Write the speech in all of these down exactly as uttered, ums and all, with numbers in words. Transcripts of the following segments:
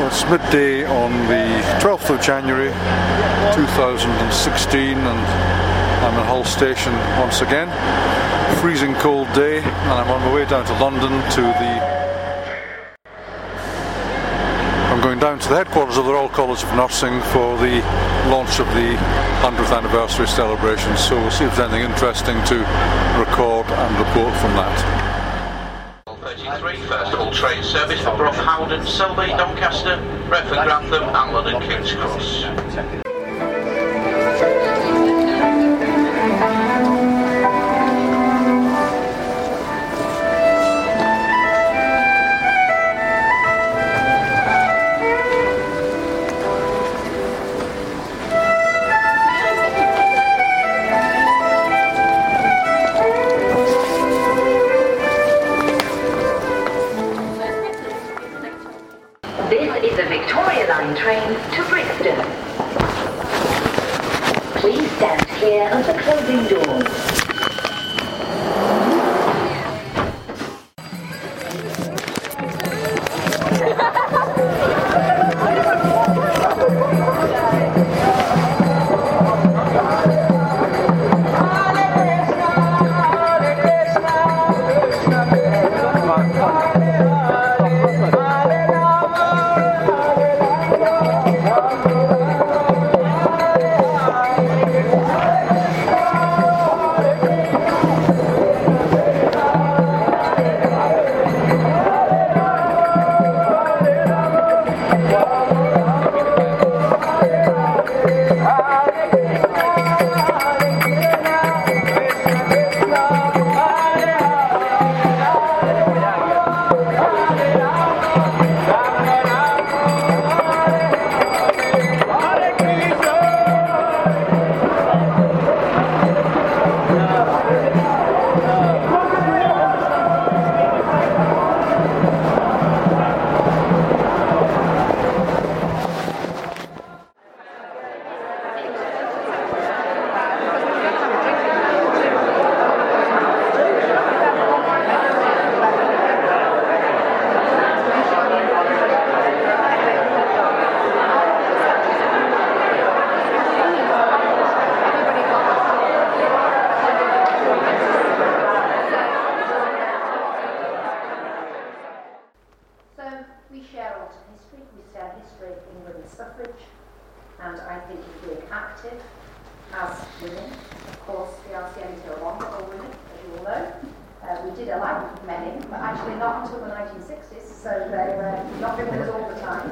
Well, it's midday on the twelfth of January two thousand sixteen, and I'm in Hull Station once again. Freezing cold day, and I'm on my way down to London to the... I'm going down to the headquarters of the Royal College of Nursing for the launch of the one hundredth anniversary celebrations, so we'll see if there's anything interesting to record and report from that. thirty-three, first of all train service for Brough, Howden, Selby, Doncaster, Retford, Grantham and London King's Cross. This is a Victoria Line train to Brixton. Please stand clear of the closing doors. We share autumn history, we share history in women's suffrage, and I think if we're active as women, of course the R C N is no longer all women, as you all know. Uh, we did allow men in, but actually not until the nineteen sixties, so they've uh, not been with us all the time.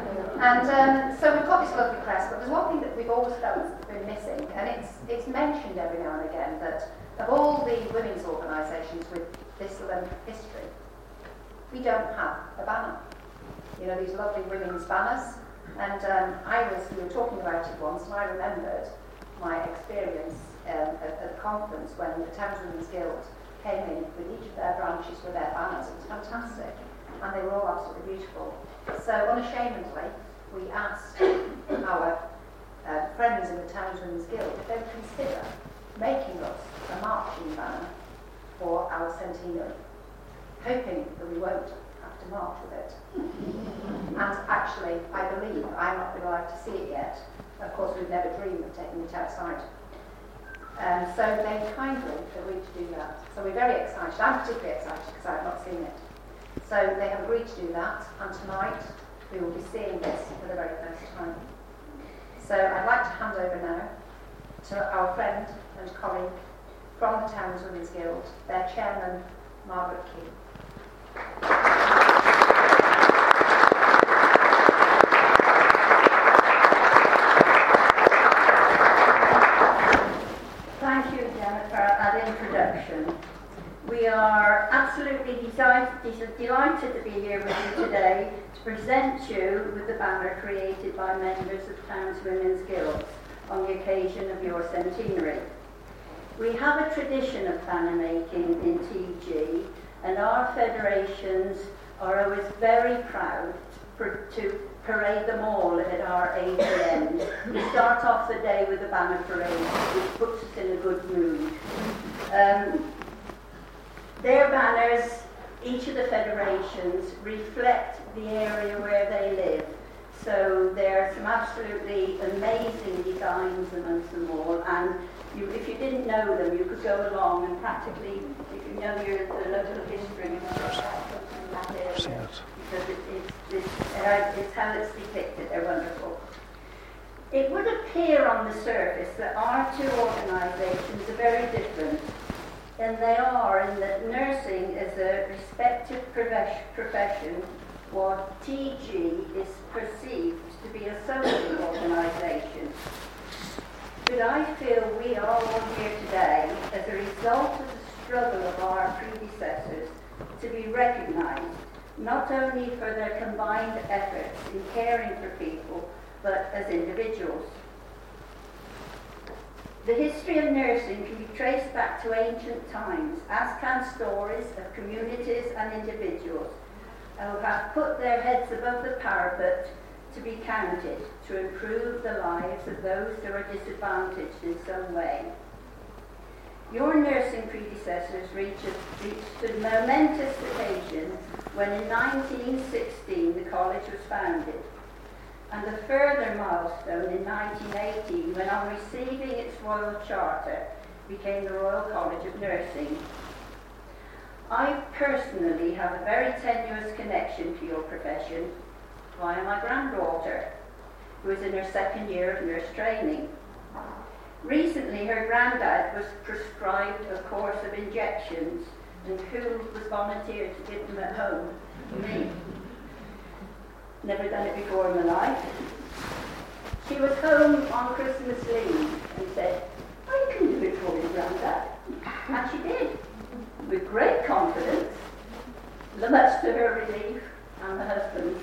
And um, so we've got this lovely crest, but there's one thing that we've always felt has been missing, and it's, it's mentioned every now and again, that of all the women's organisations with this length of history, we don't have a banner. You know, these lovely women's banners. And um, I was, we were talking about it once, and I remembered my experience um, at, at the conference when the Thames Women's Guild came in with each of their branches with their banners. It was fantastic, and they were all absolutely beautiful. So unashamedly, we asked our uh, friends in the Thames Women's Guild if they would consider making us a marching banner for our centenary, hoping that we won't have to march with it. And actually, I believe, I'm not been allowed to see it yet. Of course, we've never dreamed of taking it outside. Um, so they kindly agreed to do that. So we're very excited. I'm particularly excited because I have not seen it. So they have agreed to do that, and tonight we will be seeing this for the very first time. So I'd like to hand over now to our friend and colleague from the Thames Women's Guild, their chairman, Margaret Key. Thank you, Jennifer, for that introduction. We are absolutely delighted, delighted to be here with you today to present you with the banner created by members of Thames Women's Guild on the occasion of your centenary. We have a tradition of banner making in T G, and our federations are always very proud for, to parade them all at our A G M. We start off the day with a banner parade, which puts us in a good mood. Um, their banners, each of the federations, reflect the area where they live. absolutely amazing designs amongst them all, and you, if you didn't know them, you could go along and practically, if you know your the local history, you know something that area, because it, it's, it's, uh, it's how it's depicted. They're wonderful. It would appear on the surface that our two organisations are very different, and they are in that nursing is a respected profession, while T G is perceived to be a social organisation. But I feel we are all here today as a result of the struggle of our predecessors to be recognised, not only for their combined efforts in caring for people, but as individuals. The history of nursing can be traced back to ancient times, as can stories of communities and individuals who have put their heads above the parapet to be counted to improve the lives of those who are disadvantaged in some way. Your nursing predecessors reached, reached a momentous occasion when in nineteen sixteen the college was founded, and a further milestone in nineteen eighteen when, on receiving its royal charter, became the Royal College of Nursing. I personally have a very tenuous connection to your profession via my granddaughter, who is in her second year of nurse training. Recently, her granddad was prescribed a course of injections, and who was volunteered to give them at home? Me. Never done it before in my life. She was home on Christmas leave and said, I can do it for you, Grandad. And she did, with great confidence, much to her relief and the husband's.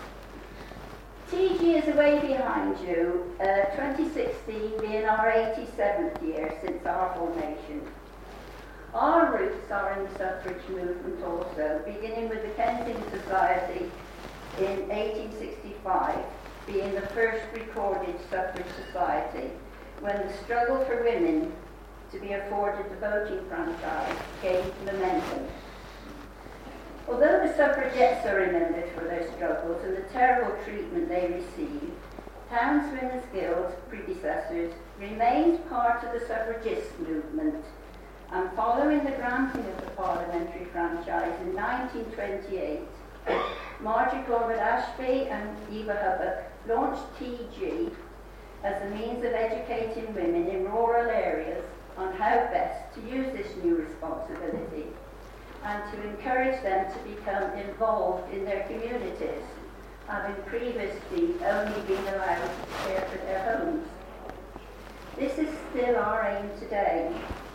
T G is away behind you, uh, twenty sixteen being our eighty-seventh year since our formation. Our roots are in the suffrage movement also, beginning with the Kensington Society in eighteen sixty-five, being the first recorded suffrage society, when the struggle for women to be afforded the voting franchise gained momentum. Although the suffragettes are remembered for their struggles and the terrible treatment they received, Townswomen's Guild's predecessors remained part of the suffragist movement, and following the granting of the parliamentary franchise in nineteen twenty-eight, Marjorie Corbett Ashby and Eva Hubbock launched T G as a means of educating women in rural areas on how best to use this new responsibility, and to encourage them to become involved in their communities, having previously only been allowed to care for their homes. This is still our aim today.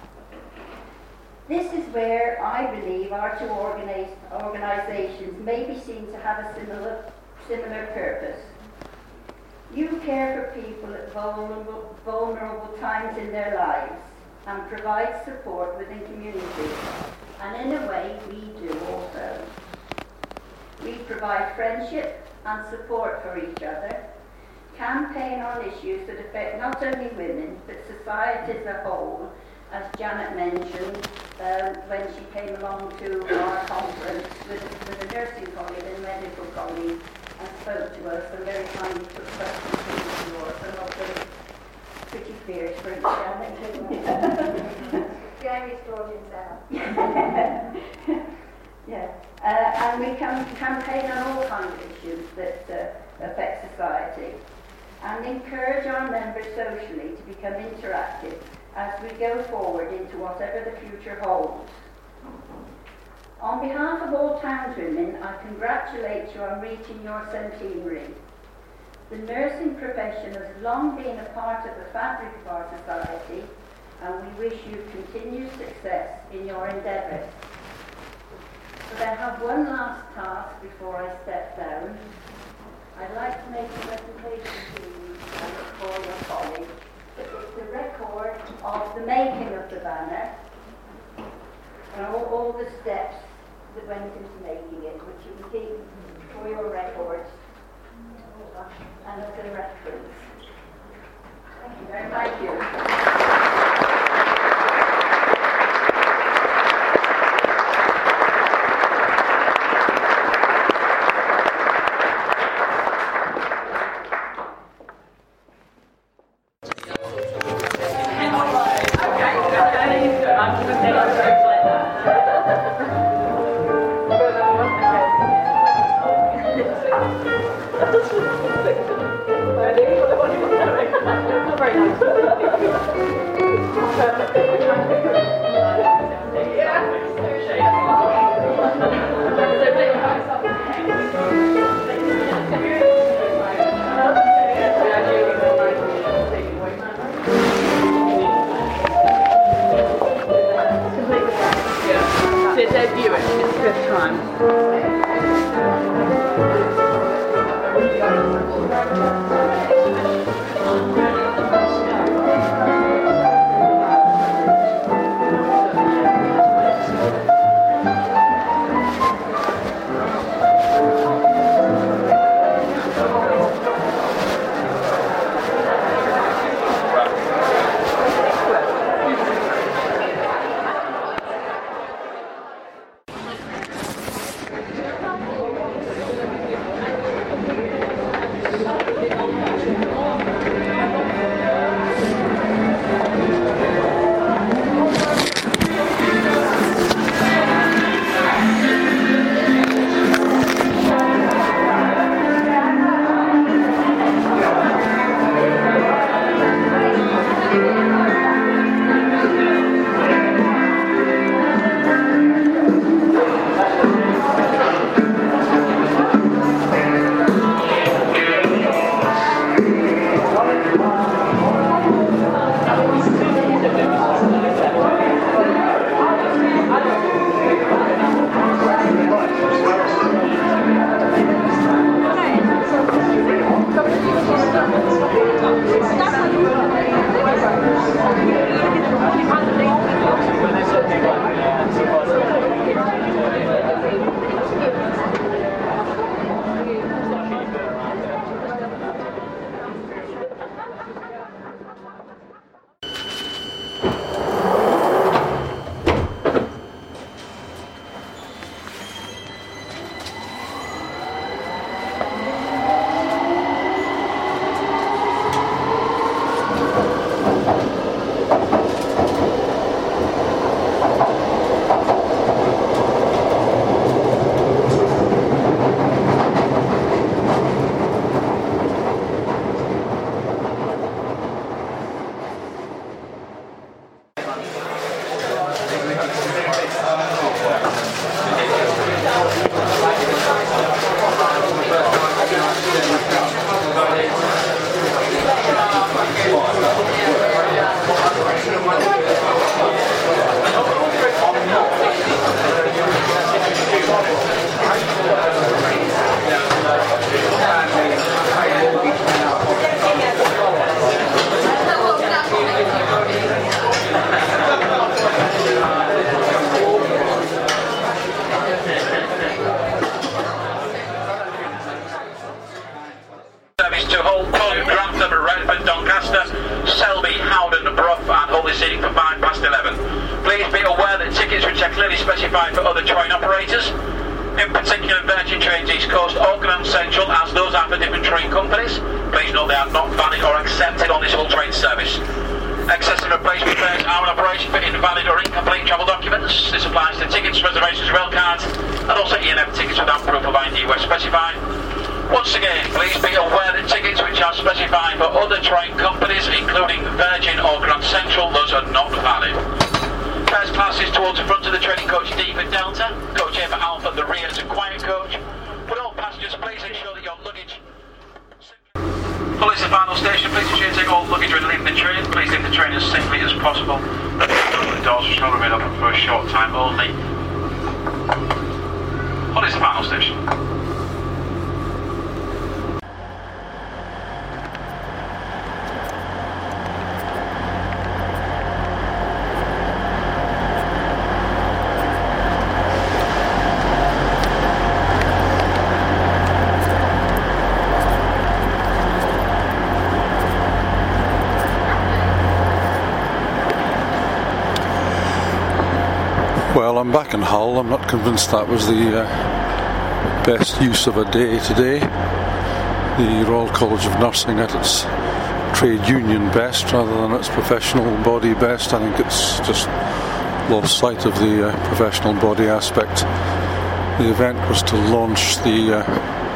This is where I believe our two organize, organisations may be seen to have a similar, similar purpose. You care for people at vulnerable, vulnerable times in their lives and provide support within communities. And in a way, we do also. We provide friendship and support for each other, campaign on issues that affect not only women, but society as a whole, as Janet mentioned um, when she came along to our conference with, with a nursing colleague and medical colleague and spoke to us and very kindly put questions to us, and also pretty fierce for Janet. Jeremy's brought himself. Yeah, uh, and we can campaign on all kinds of issues that uh, affect society, and encourage our members socially to become interactive as we go forward into whatever the future holds. On behalf of all townswomen, I congratulate you on reaching your centenary. The nursing profession has long been a part of the fabric of our society, and we wish you continued success in your endeavours. But I have one last task before I step down. I'd like to make a presentation to you and for your colleagues. It's a record of the making of the banner and all, all the steps that went into making it, which you can keep for your records and as a reference. Thank you very much. Thank you. specified for other train operators, in particular Virgin Trains East Coast, Auckland and Central, as those are for different train companies. Please note they are not valid or accepted on this whole train service. Excess and replacement fares are in operation for invalid or incomplete travel documents. This applies to tickets, reservations, rail cards, and also E and F tickets without proof of I D where specified. Once again, please be aware that tickets which are specified for other train companies, including Virgin or Grand Central, those are not valid. First class is towards the front of the training coach D for Delta, coach A for Alpha, the rear is a quiet coach. Would all passengers please ensure that your luggage... Well, it's the final station. Please ensure you take all luggage when leaving the train. Please leave the train as safely as possible. The doors shall remain open for a short time only. Well, it's the final station. Well, I'm back in Hull. I'm not convinced that was the uh, best use of a day today. The Royal College of Nursing at its trade union best rather than its professional body best. I think it's just lost sight of the uh, professional body aspect. The event was to launch the uh,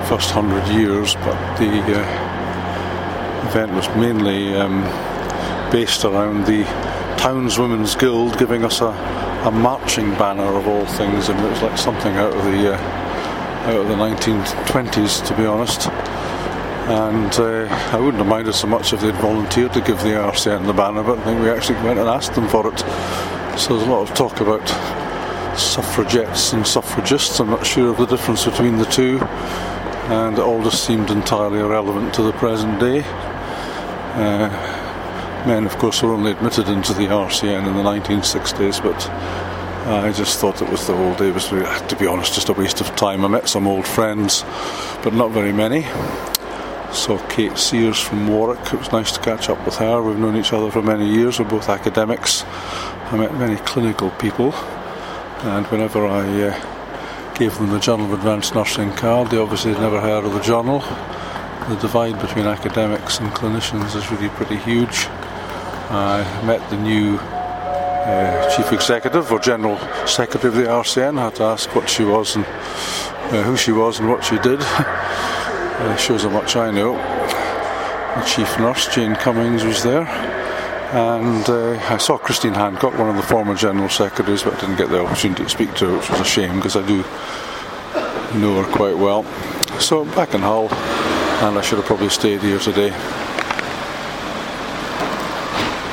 first hundred years, but the uh, event was mainly um, based around the Townswomen's Guild giving us a, a marching banner of all things, and it was like something out of the uh, out of the nineteen twenties, to be honest. And uh, I wouldn't have minded so much if they'd volunteered to give the R C N the banner, but I think we actually went and asked them for it. So there's a lot of talk about suffragettes and suffragists. I'm not sure of the difference between the two, and it all just seemed entirely irrelevant to the present day. Uh, men, of course, were only admitted into the R C N in the nineteen sixties, but I just thought it was the whole day was, to be honest, just a waste of time. I met some old friends, but not very many. Saw Kate Sears from Warwick. It was nice to catch up with her. We've known each other for many years. We're both academics. I met many clinical people, and whenever I uh, gave them the Journal of Advanced Nursing card, they obviously had never heard of the journal. The divide between academics and clinicians is really pretty huge. I met the new uh, chief executive or general secretary of the R C N. I had to ask what she was and uh, who she was and what she did. Uh, shows how much I know. The chief nurse, Jane Cummings, was there, and uh, I saw Christine Hancock, one of the former general secretaries, but I didn't get the opportunity to speak to her, which was a shame because I do know her quite well. So back in Hull, and I should have probably stayed here today.